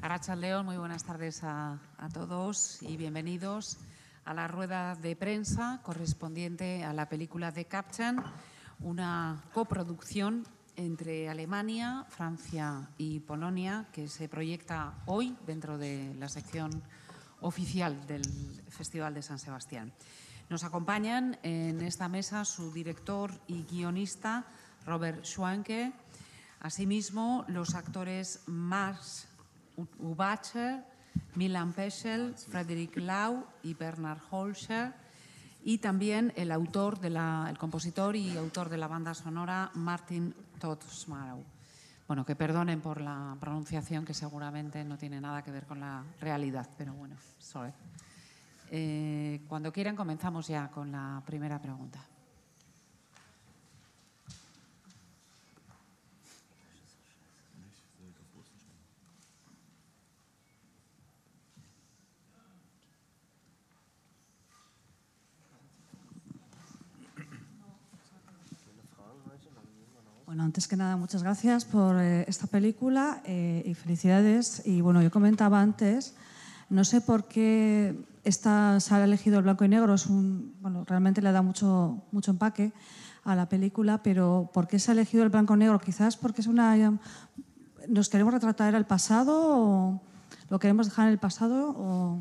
Arratsaldeon, muy buenas tardes a todos y bienvenidos a la rueda de prensa correspondiente a la película The Captain, una coproducción entre Alemania, Francia y Polonia que se proyecta hoy dentro de la sección oficial del Festival de San Sebastián. Nos acompañan en esta mesa su director y guionista Robert Schwanke, asimismo los actores Max Ubacher, Milan Peschel, Frederick Lau y Bernhard Holscher, y también el compositor y autor de la banda sonora Martin Todt-Smarrow. Bueno, que perdonen por la pronunciación, que seguramente no tiene nada que ver con la realidad, pero bueno, sorry. Cuando quieran comenzamos ya con la primera pregunta. Bueno, antes que nada, muchas gracias por esta película y felicidades. Y bueno, yo comentaba antes, no sé por qué se ha elegido el blanco y negro, realmente le da mucho empaque a la película, pero ¿por qué se ha elegido el blanco y negro? Quizás porque ¿nos queremos retratar el pasado o lo queremos dejar en el pasado? O...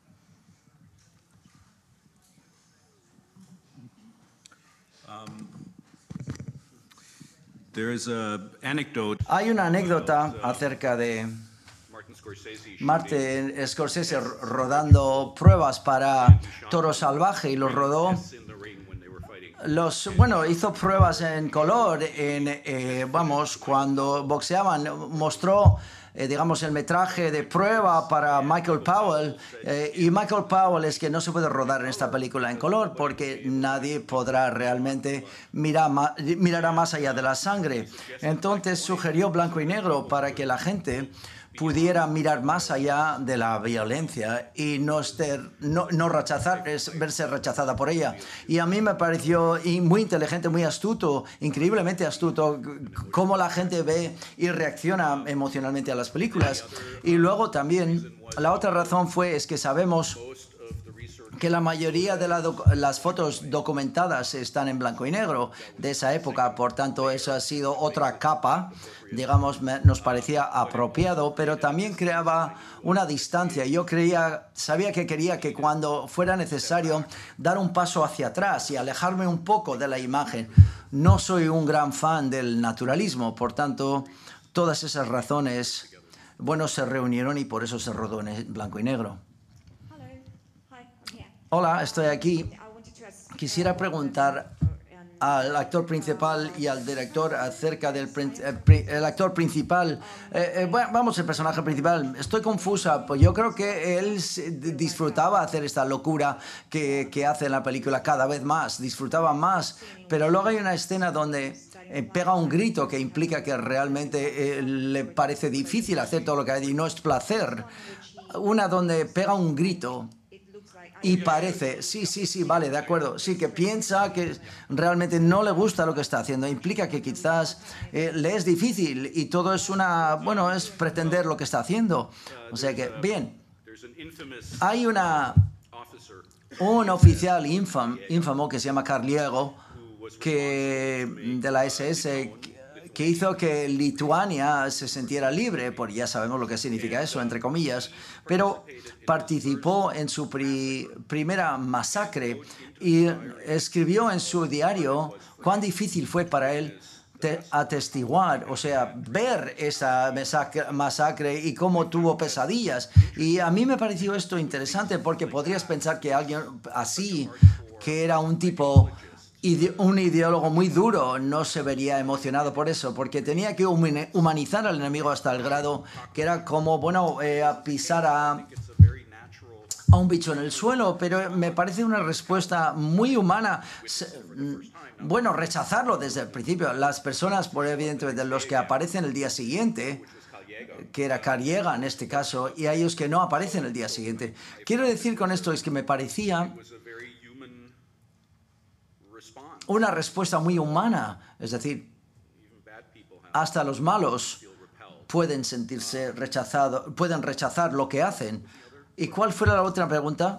Hay una anécdota acerca de Martin Scorsese rodando pruebas para Toro Salvaje y los rodó. Hizo pruebas en color, cuando boxeaban, mostró el metraje de prueba para Michael Powell, y Michael Powell es que no se puede rodar en esta película en color porque nadie podrá realmente mirará más allá de la sangre. Entonces sugirió blanco y negro para que la gente pudiera mirar más allá de la violencia y no verse rechazada por ella. Y a mí me pareció muy inteligente, muy astuto, increíblemente astuto, cómo la gente ve y reacciona emocionalmente a las películas. Y luego también, la otra razón es que sabemos que la mayoría de las fotos documentadas están en blanco y negro de esa época, por tanto eso ha sido otra capa, nos parecía apropiado, pero también creaba una distancia. Yo sabía que quería que cuando fuera necesario dar un paso hacia atrás y alejarme un poco de la imagen. No soy un gran fan del naturalismo, por tanto todas esas razones, se reunieron y por eso se rodó en blanco y negro. Hola, estoy aquí. Quisiera preguntar al actor principal y al director acerca del actor principal. El personaje principal. Estoy confusa, pues yo creo que él disfrutaba hacer esta locura que hace en la película cada vez más, disfrutaba más, pero luego hay una escena donde pega un grito que implica que realmente le parece difícil hacer todo lo que hay y no es placer. Una donde pega un grito y parece, sí, vale, de acuerdo, sí, que piensa que realmente no le gusta lo que está haciendo. Implica que quizás le es difícil y todo es es pretender lo que está haciendo. O sea que, bien, hay un oficial ínfamo que se llama Carliego, de la SS, que hizo que Lituania se sintiera libre, porque ya sabemos lo que significa eso, entre comillas, pero participó en su primera masacre y escribió en su diario cuán difícil fue para él atestiguar, ver esa masacre y cómo tuvo pesadillas. Y a mí me pareció esto interesante porque podrías pensar que alguien así, que era un ideólogo muy duro, no se vería emocionado por eso, porque tenía que humanizar al enemigo hasta el grado que era como, pisar a un bicho en el suelo, pero me parece una respuesta muy humana. Rechazarlo desde el principio. Las personas, por evidentemente, los que aparecen el día siguiente, que era Carliega en este caso, y a ellos que no aparecen el día siguiente. Quiero decir con esto es que me parecía una respuesta muy humana, es decir, hasta los malos pueden sentirse rechazados, pueden rechazar lo que hacen. ¿Y cuál fue la otra pregunta?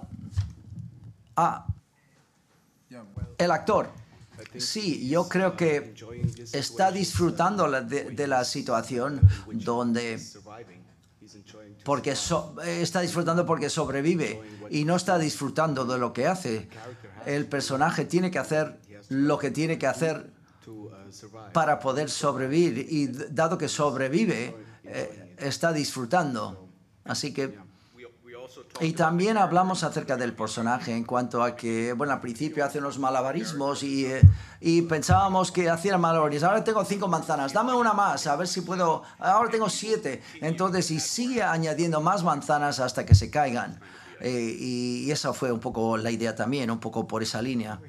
El actor. Sí, yo creo que está disfrutando de la situación porque está disfrutando porque sobrevive y no está disfrutando de lo que hace. El personaje tiene que hacer lo que tiene que hacer para poder sobrevivir y dado que sobrevive, está disfrutando. Así que... Y también hablamos acerca del personaje en cuanto a que, bueno, al principio hace unos malabarismos y pensábamos que hacía malabarismos. Ahora tengo 5 manzanas, dame una más, a ver si puedo. Ahora tengo 7. Entonces, y sigue añadiendo más manzanas hasta que se caigan. Y esa fue un poco la idea también, un poco por esa línea.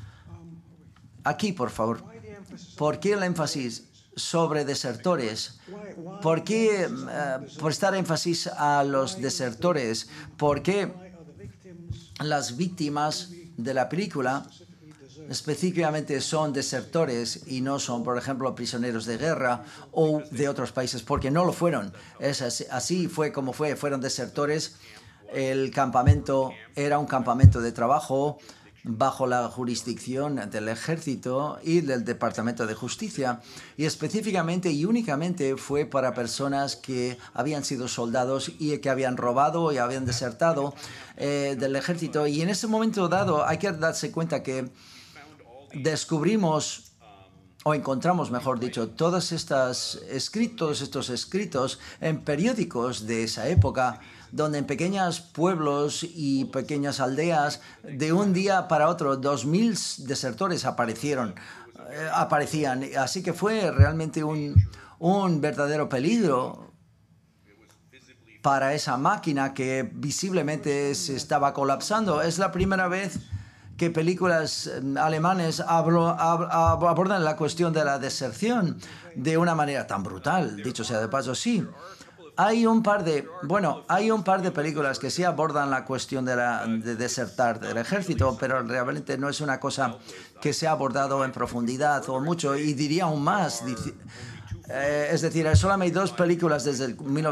Aquí, por favor. ¿Por qué el énfasis sobre desertores? ¿Por qué prestar énfasis a los desertores? ¿Por qué las víctimas de la película específicamente son desertores y no son, por ejemplo, prisioneros de guerra o de otros países? Porque no lo fueron. Así fue como fue. Fueron desertores. El campamento era un campamento de trabajo bajo la jurisdicción del Ejército y del Departamento de Justicia, y específicamente y únicamente fue para personas que habían sido soldados y que habían robado y habían desertado del Ejército. Y en ese momento dado hay que darse cuenta que descubrimos, o encontramos, mejor dicho, todos estos escritos en periódicos de esa época, donde en pequeños pueblos y pequeñas aldeas, de un día para otro, 2000 desertores aparecían. Así que fue realmente un verdadero peligro para esa máquina que visiblemente se estaba colapsando. Es la primera vez que películas alemanes abordan la cuestión de la deserción de una manera tan brutal, dicho sea de paso. Sí. Hay un par de películas que sí abordan la cuestión de desertar del ejército, pero realmente no es una cosa que se ha abordado en profundidad o mucho, y diría aún más. Es decir, solo hay 2 películas desde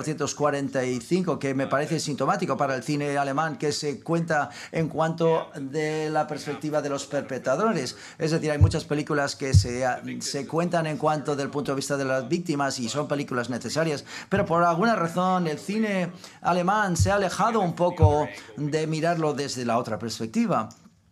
1945 que me parece sintomático para el cine alemán, que se cuenta en cuanto de la perspectiva de los perpetradores. Es decir, hay muchas películas que se cuentan en cuanto del punto de vista de las víctimas y son películas necesarias, pero por alguna razón el cine alemán se ha alejado un poco de mirarlo desde la otra perspectiva.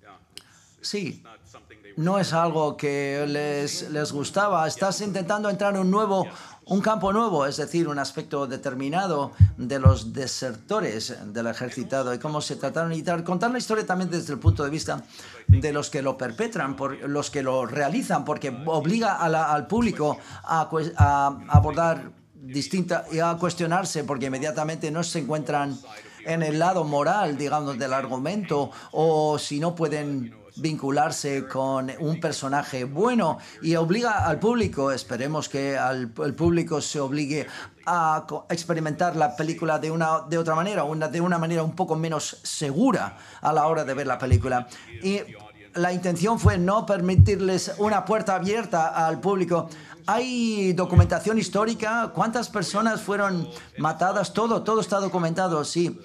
Sí. No es algo que les gustaba. Estás intentando entrar en un campo nuevo, es decir, un aspecto determinado de los desertores del ejército y cómo se trataron, y contar la historia también desde el punto de vista de los que lo perpetran, los que lo realizan, porque obliga al público a abordar distinta y a cuestionarse, porque inmediatamente no se encuentran en el lado moral, digamos, del argumento, o si no pueden vincularse con un personaje bueno, y obliga al público, esperemos que el público se obligue a experimentar la película de otra manera, de una manera un poco menos segura a la hora de ver la película. Y la intención fue no permitirles una puerta abierta al público. Hay documentación histórica, cuántas personas fueron matadas, todo está documentado, sí.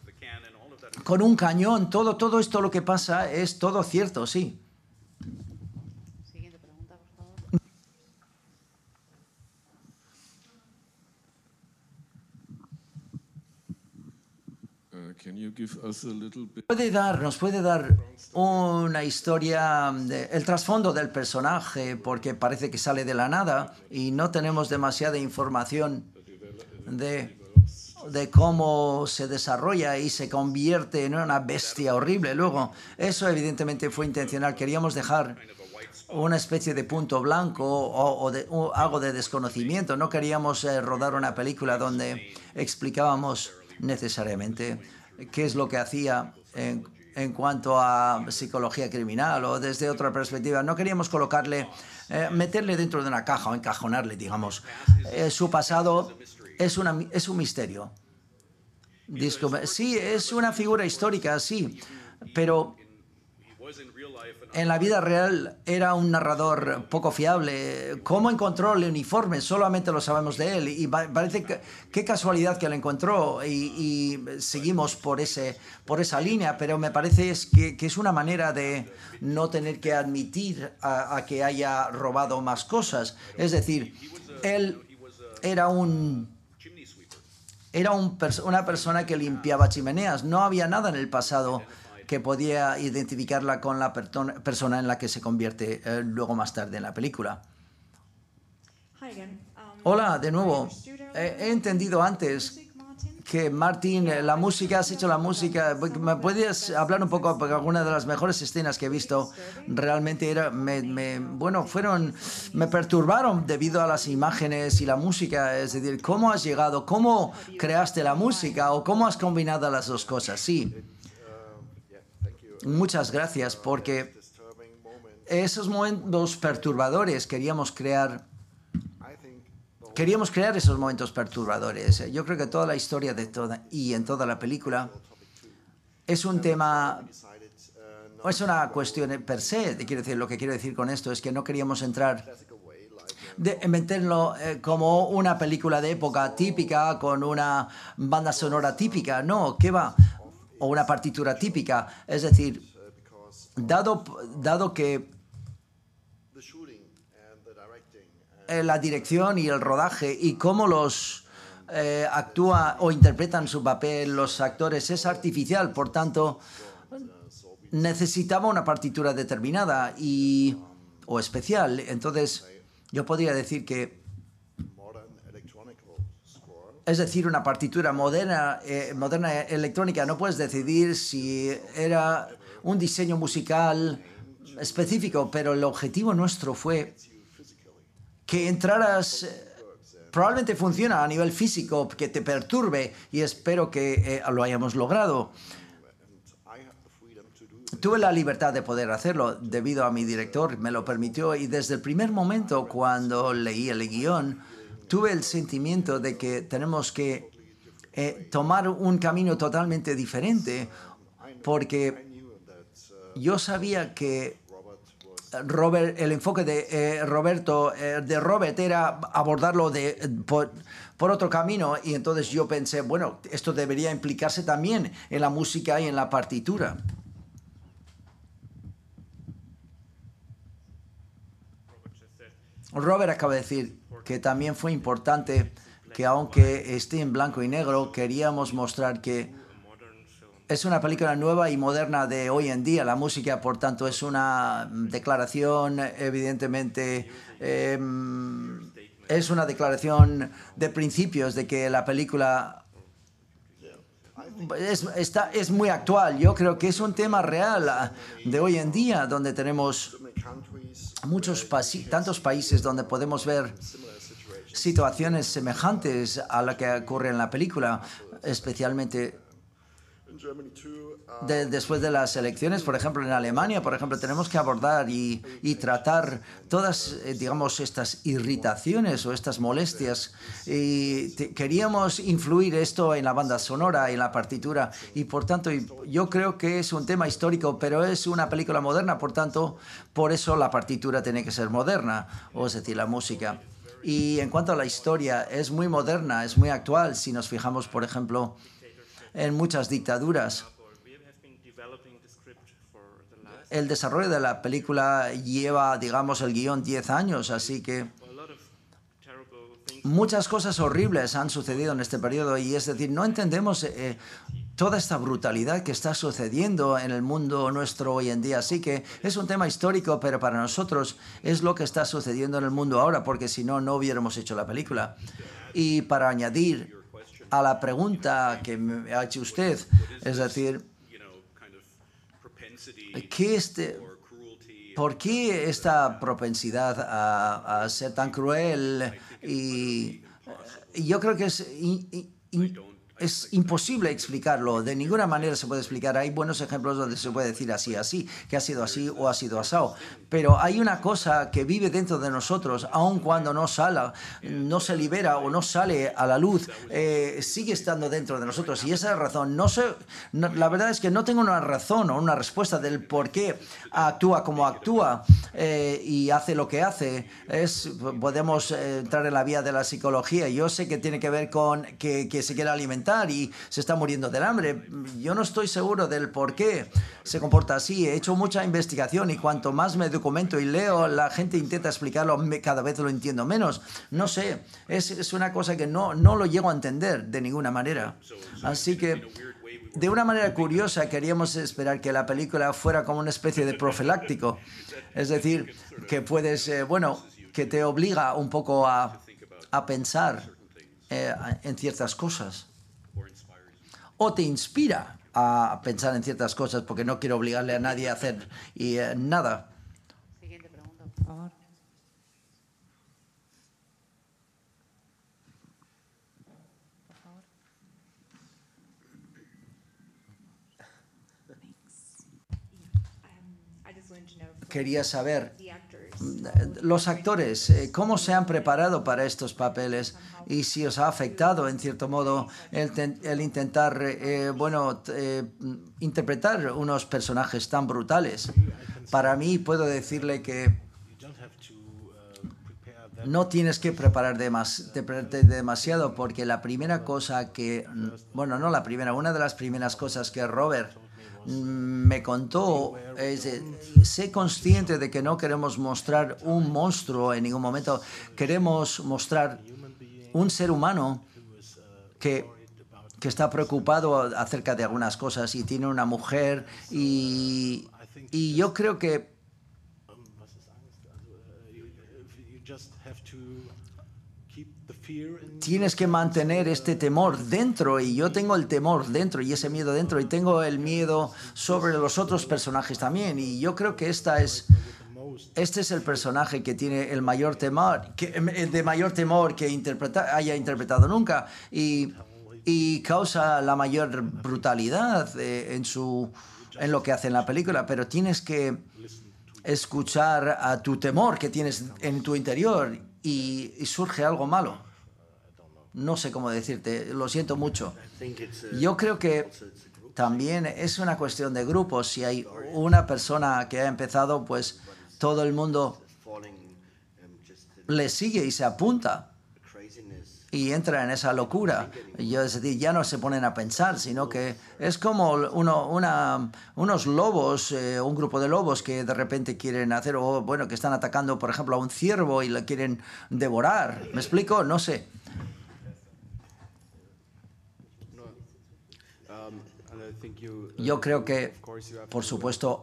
Con un cañón, todo esto lo que pasa es todo cierto, sí. Siguiente pregunta, por favor. ¿Nos puede dar una historia, el trasfondo del personaje? Porque parece que sale de la nada y no tenemos demasiada información de cómo se desarrolla y se convierte en una bestia horrible. Luego, eso evidentemente fue intencional. Queríamos dejar una especie de punto blanco o algo de desconocimiento. No queríamos rodar una película donde explicábamos necesariamente qué es lo que hacía en cuanto a psicología criminal o desde otra perspectiva. No queríamos meterle dentro de una caja o encajonarle, digamos. Su pasado es un misterio. Sí, es una figura histórica, sí, pero en la vida real era un narrador poco fiable. ¿Cómo encontró el uniforme? Solamente lo sabemos de él. Y parece que qué casualidad que lo encontró. Y seguimos por esa línea. Pero me parece que es una manera de no tener que admitir a que haya robado más cosas. Es decir, él era una persona que limpiaba chimeneas. No había nada en el pasado que podía identificarla con la persona en la que se convierte luego más tarde en la película. Hola, de nuevo. He entendido antes que, Martin, la música, has hecho la música. ¿Me puedes hablar un poco? Porque alguna de las mejores escenas que he visto realmente me perturbaron debido a las imágenes y la música. Es decir, ¿cómo has llegado? ¿Cómo creaste la música? ¿O cómo has combinado las dos cosas? Sí. Muchas gracias, porque esos momentos perturbadores queríamos crear esos momentos perturbadores. Yo creo que toda la historia y en toda la película es un tema, es una cuestión per se. Quiero decir, lo que quiero decir con esto es que no queríamos meterlo como una película de época típica con una banda sonora típica. No, ¿qué va? O una partitura típica. Es decir, dado que la dirección y el rodaje y cómo los actúa o interpretan su papel los actores es artificial, por tanto, necesitaba una partitura determinada o especial. Entonces, yo podría decir que es decir, una partitura moderna electrónica. No puedes decidir si era un diseño musical específico, pero el objetivo nuestro fue que entraras. Probablemente funciona a nivel físico, que te perturbe, y espero que lo hayamos logrado. Tuve la libertad de poder hacerlo debido a mi director, me lo permitió, y desde el primer momento cuando leí el guión, tuve el sentimiento de que tenemos que tomar un camino totalmente diferente, porque yo sabía que el enfoque de Robert era abordarlo por otro camino, y entonces yo pensé, bueno, esto debería implicarse también en la música y en la partitura. Robert acaba de decir que también fue importante que, aunque esté en blanco y negro, queríamos mostrar que es una película nueva y moderna de hoy en día. La música, por tanto, es una declaración, evidentemente, es una declaración de principios de que la película es muy actual. Yo creo que es un tema real de hoy en día, donde tenemos tantos países donde podemos ver situaciones semejantes a la que ocurre en la película, especialmente después de las elecciones. Por ejemplo, en Alemania, tenemos que abordar y tratar todas, digamos, estas irritaciones o estas molestias. Y queríamos influir esto en la banda sonora, en la partitura, y por tanto, yo creo que es un tema histórico, pero es una película moderna, por tanto, por eso la partitura tiene que ser moderna, o es decir, la música. Y en cuanto a la historia, es muy moderna, es muy actual. Si nos fijamos, por ejemplo, en muchas dictaduras, el desarrollo de la película lleva, digamos, el guión 10 años, así que muchas cosas horribles han sucedido en este periodo, y es decir, no entendemos toda esta brutalidad que está sucediendo en el mundo nuestro hoy en día. Así que es un tema histórico, pero para nosotros es lo que está sucediendo en el mundo ahora, porque si no, no hubiéramos hecho la película. Y para añadir a la pregunta que me ha hecho usted, es decir, ¿por qué esta propensidad a ser tan cruel? Y yo creo que es imposible explicarlo, de ninguna manera se puede explicar. Hay buenos ejemplos donde se puede decir así, que ha sido así o ha sido asado. Pero hay una cosa que vive dentro de nosotros, aun cuando no no se libera o no sale a la luz, sigue estando dentro de nosotros. Y esa es la razón. La verdad es que no tengo una razón o una respuesta del por qué actúa como actúa y hace lo que hace. Podemos entrar en la vía de la psicología. Yo sé que tiene que ver con que se quiere alimentar y se está muriendo del hambre. Yo no estoy seguro del por qué se comporta así. He hecho mucha investigación y cuanto más me documento y leo, la gente intenta explicarlo, cada vez lo entiendo menos. No sé, es una cosa que no lo llego a entender de ninguna manera. Así que, de una manera curiosa, queríamos esperar que la película fuera como una especie de profiláctico. Es decir, que puedes, que te obliga un poco a pensar en ciertas cosas. O te inspira a pensar en ciertas cosas, porque no quiero obligarle a nadie a hacer nada. Siguiente pregunta, por favor. Quería saber, los actores, ¿cómo se han preparado para estos papeles? Y si os ha afectado, en cierto modo, el intentar, interpretar unos personajes tan brutales. Para mí, puedo decirle que no tienes que prepararte demasiado, porque la primera cosa no la primera, una de las primeras cosas que Robert me contó es: sé consciente de que no queremos mostrar un monstruo en ningún momento, queremos mostrar un ser humano que está preocupado acerca de algunas cosas y tiene una mujer y yo creo que tienes que mantener este temor dentro, y yo tengo el temor dentro y ese miedo dentro, y tengo el miedo sobre los otros personajes también, y yo creo que este es el personaje que tiene el mayor temor, que haya interpretado nunca, y causa la mayor brutalidad en lo que hace en la película, pero tienes que escuchar a tu temor que tienes en tu interior y surge algo malo. No sé cómo decirte, lo siento mucho. Yo creo que también es una cuestión de grupos. Si hay una persona que ha empezado, pues todo el mundo le sigue y se apunta y entra en esa locura. Es decir, ya no se ponen a pensar, sino que es como unos lobos, un grupo de lobos que de repente quieren hacer, que están atacando, por ejemplo, a un ciervo y lo quieren devorar. ¿Me explico? No sé. Yo creo que, por supuesto,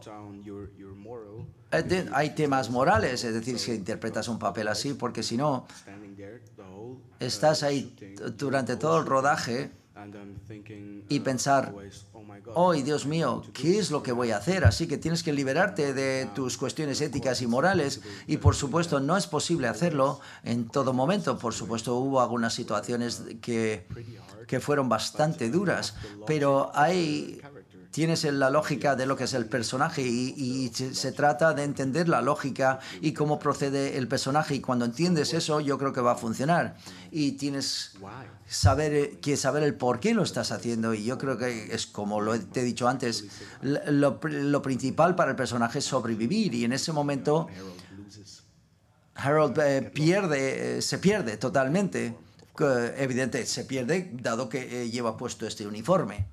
hay temas morales, es decir, si interpretas un papel así, porque si no, estás ahí durante todo el rodaje y pensar: ¡ay, Dios mío, qué es lo que voy a hacer! Así que tienes que liberarte de tus cuestiones éticas y morales, y por supuesto no es posible hacerlo en todo momento. Por supuesto hubo algunas situaciones que fueron bastante duras, pero tienes la lógica de lo que es el personaje y se trata de entender la lógica y cómo procede el personaje, y cuando entiendes eso, yo creo que va a funcionar, y tienes que saber el por qué lo estás haciendo, y yo creo que es como te he dicho antes, lo principal para el personaje es sobrevivir, y en ese momento Harold se pierde totalmente. Evidente, se pierde dado que lleva puesto este uniforme.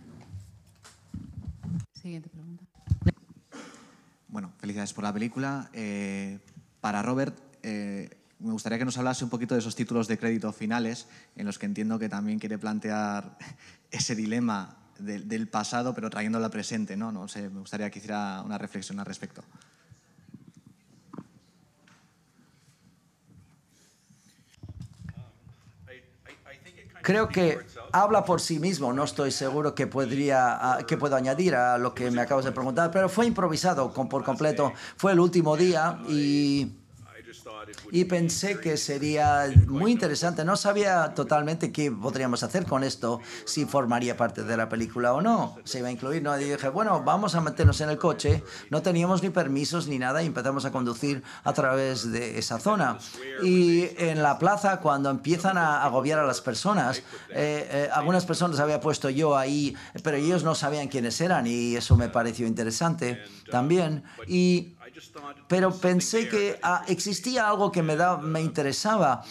Siguiente pregunta. Bueno, felicidades por la película. Para Robert, me gustaría que nos hablase un poquito de esos títulos de crédito finales, en los que entiendo que también quiere plantear ese dilema del pasado, pero trayéndolo al presente, ¿no? No sé, me gustaría que hiciera una reflexión al respecto. Creo que habla por sí mismo. No estoy seguro que puedo añadir a lo que me acabas de preguntar, pero fue improvisado por completo. Fue el último día y y pensé que sería muy interesante. No sabía totalmente qué podríamos hacer con esto, si formaría parte de la película o no, se iba a incluir, ¿no? Y dije, bueno, vamos a meternos en el coche. No teníamos ni permisos ni nada y empezamos a conducir a través de esa zona. Y en la plaza, cuando empiezan a agobiar a las personas, algunas personas había puesto yo ahí, pero ellos no sabían quiénes eran y eso me pareció interesante también. Pero pensé que existía algo que me interesaba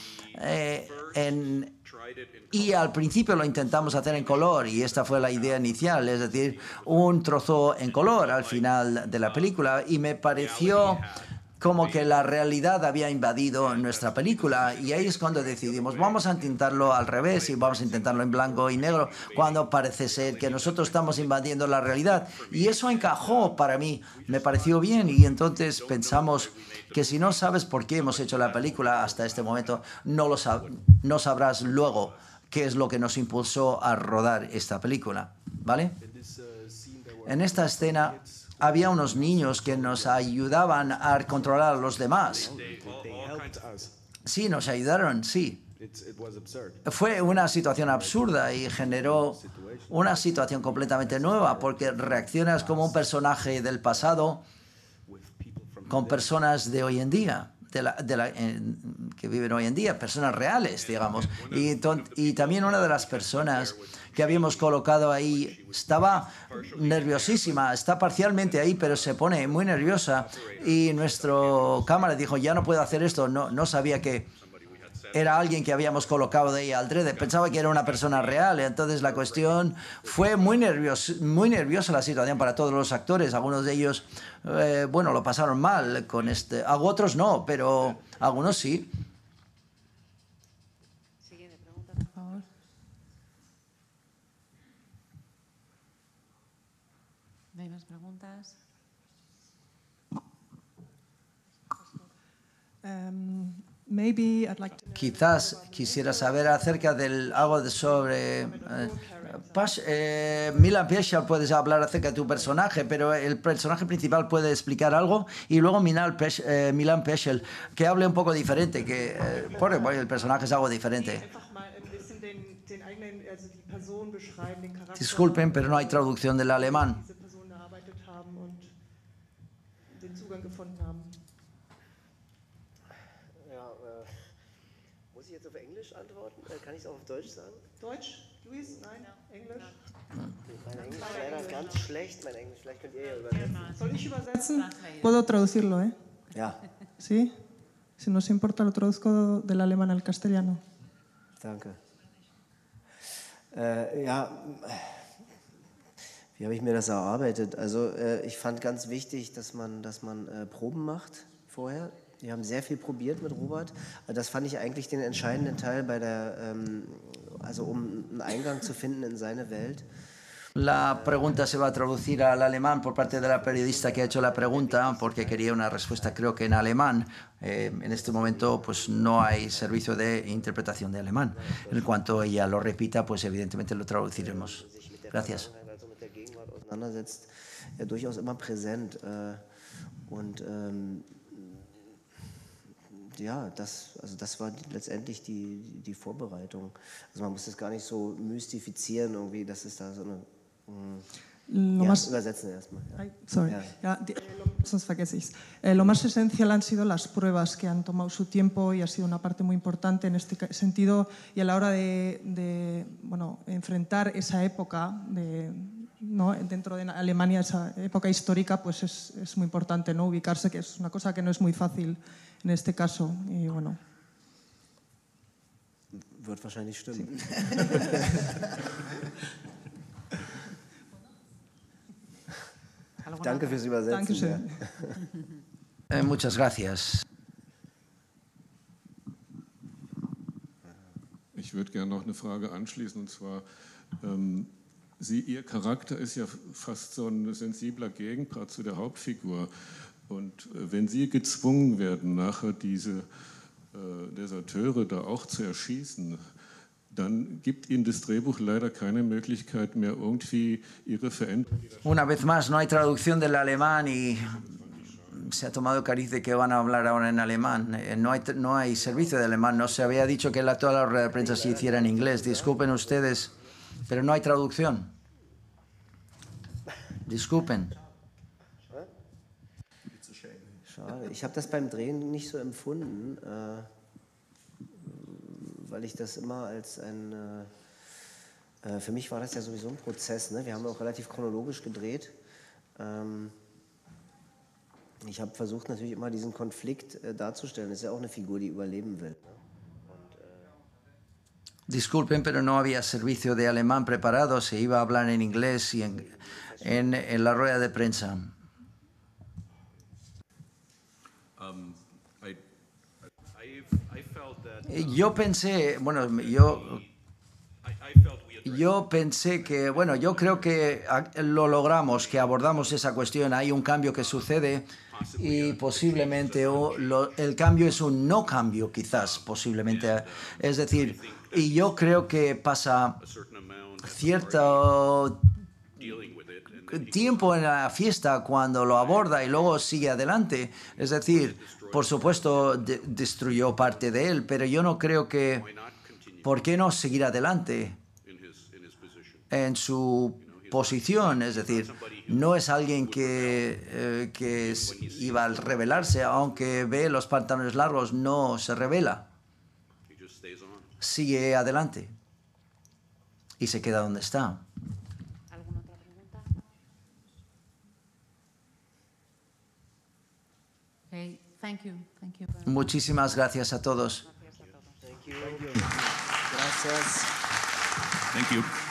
y al principio lo intentamos hacer en color y esta fue la idea inicial, es decir, un trozo en color al final de la película y me pareció como que la realidad había invadido nuestra película y ahí es cuando decidimos, vamos a intentarlo al revés y vamos a intentarlo en blanco y negro, cuando parece ser que nosotros estamos invadiendo la realidad. Y eso encajó para mí, me pareció bien y entonces pensamos que si no sabes por qué hemos hecho la película hasta este momento, no sabrás luego qué es lo que nos impulsó a rodar esta película, ¿vale? En esta escena había unos niños que nos ayudaban a controlar a los demás. Sí, nos ayudaron, sí. Fue una situación absurda y generó una situación completamente nueva porque reaccionas como un personaje del pasado con personas de hoy en día, que viven hoy en día, personas reales, digamos. Y también una de las personas que habíamos colocado ahí estaba nerviosísima, está parcialmente ahí, pero se pone muy nerviosa. Y nuestro cámara dijo, ya no puedo hacer esto, no sabía que era alguien que habíamos colocado de ahí aldrede, pensaba que era una persona real. Entonces la cuestión fue muy nerviosa la situación para todos los actores. Algunos de ellos, bueno, lo pasaron mal con este, otros no, pero algunos sí. Siguiente pregunta, por favor. ¿No hay más preguntas? Quizás quisiera saber acerca del algo sobre Milan Peschel. Puedes hablar acerca de tu personaje, pero el personaje principal puede explicar algo y luego Milan Peschel, que hable un poco diferente, que porque el personaje es algo diferente. Disculpen, pero no hay traducción del alemán. Muss ich jetzt auf Englisch antworten? Kann ich es auch auf Deutsch sagen? Deutsch? Luis? Nein? Englisch? Mein Englisch ist leider ganz schlecht. Mein Englisch, vielleicht könnt ihr ja übersetzen. ¿Soll ich übersetzen? Puedo traducirlo, ¿eh? Ja. ¿Sí? Si no os importa, lo traduzco del alemán al castellano. Danke. Ja, wie habe ich mir das erarbeitet? Also ich fand ganz wichtig, dass man Proben macht vorher. Wir haben sehr viel probiert mit Robert. Das fand ich eigentlich den entscheidenden Teil also um einen Eingang zu finden in seine Welt. La pregunta se va a traducir al alemán por parte de la periodista que ha hecho la pregunta, porque quería una respuesta, creo que en alemán. En este momento pues no hay servicio de interpretación de alemán. En cuanto ella lo repita, pues evidentemente lo traduciremos. Gracias. Also mit der Gegenwart auseinandersetzt, ja durchaus immer präsent. Ja, das war letztendlich die Vorbereitung. Also man muss das gar nicht so mystifizieren, irgendwie, dass es da so eine... übersetzen erstmal. Ja. Sorry. Ja, sonst vergesse ich es. Lo más esencial han sido las pruebas que han tomado su tiempo y ha sido una parte muy importante en este sentido y a la hora de enfrentar esa época ¿no? Dentro de Alemania, esa época histórica, pues es muy importante, ¿no? Ubicarse, que es una cosa que no es muy fácil en este caso. Y bueno. Wird wahrscheinlich stimmen. Sí. Danke fürs Übersetzen. Ja. Muchas gracias. Ich würde gerne noch eine Frage anschließen, und zwar, Ihr Charakter ist ja fast so ein sensibler Gegenpart zu der Hauptfigur. Und wenn Sie gezwungen werden, nachher diese Deserteure da auch zu erschießen, dann gibt Ihnen das Drehbuch leider keine Möglichkeit mehr, irgendwie Ihre Veränderung... Una vez más, no hay traducción del alemán y se ha tomado cariz de que van a hablar ahora en alemán. No hay servicio de alemán. No se había dicho que toda la rueda de prensa se hiciera en inglés. Disculpen ustedes, pero no hay traducción. Disculpen. Schade. Ich habe das beim Drehen nicht so empfunden, weil ich das immer als ein... für mich war das ja sowieso ein Prozess. Ne? Wir haben auch relativ chronologisch gedreht. Ich habe versucht, natürlich immer diesen Konflikt darzustellen. Das ist ja auch eine Figur, die überleben will. Disculpen, pero no había servicio de alemán preparado. Se iba a hablar en inglés y en la rueda de prensa. Yo pensé, bueno, yo pensé que, bueno, yo creo que lo logramos, que abordamos esa cuestión. Hay un cambio que sucede y posiblemente el cambio es un no cambio, quizás, posiblemente. Es decir, y yo creo que pasa cierto tiempo en la fiesta cuando lo aborda y luego sigue adelante. Es decir, por supuesto, destruyó parte de él, pero yo no creo que... ¿Por qué no seguir adelante en su posición? Es decir, no es alguien que iba a rebelarse, aunque ve los pantalones largos, no se rebela. Sigue adelante y se queda donde está. ¿Alguna otra pregunta? Okay, thank you. Thank you very much. Muchísimas gracias a todos. Gracias. Thank you.